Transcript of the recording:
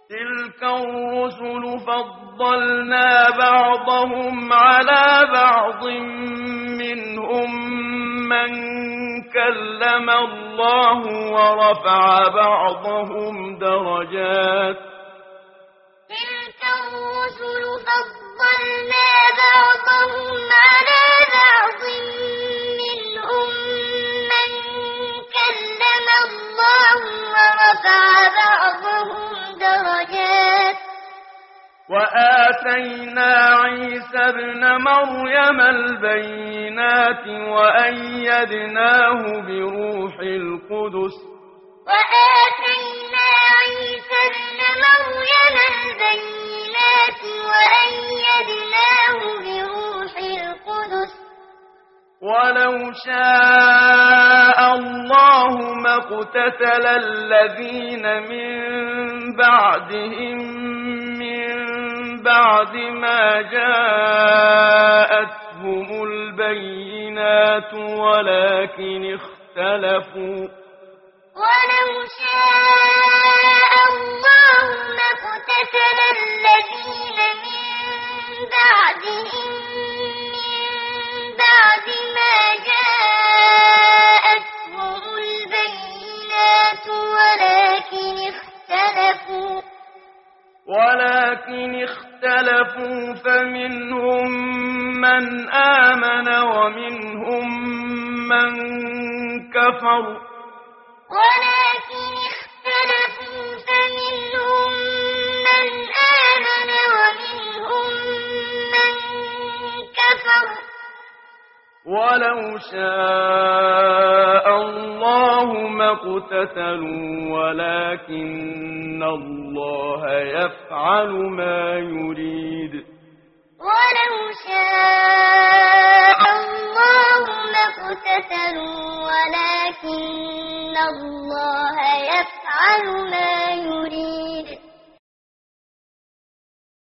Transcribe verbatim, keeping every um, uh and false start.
تلك الرسل فضلنا بعضهم على بعض منهم من كلم الله ورفع بعضهم درجات تلك الرسل فضلنا بعضهم على بعض منهم من كلم الله ورفع بعضهم درجات وآتينا عيسى ابن مريم البينات وأيدناه بروح القدس وآتينا عيسى ابن مريم البينات وأيدناه بروح القدس ولو شاء الله ما اقتتل الذين من بعدهم من بعد ما جاءتهم البينات ولكن اختلفوا ولو شاء الله ما اقتتل الذين من بعدهم من بعد ما جاءتهم البينات ولكن اختلفوا ولكن اختلفوا فمنهم من آمن ومنهم من كفر ولكن اختلفوا فمنهم من آمن ومنهم من كفر ولو شاء الله ما اقتتلوا ولكن الله يفعل ما يريد ولو شاء الله ما اقتتلوا ولكن الله يفعل ما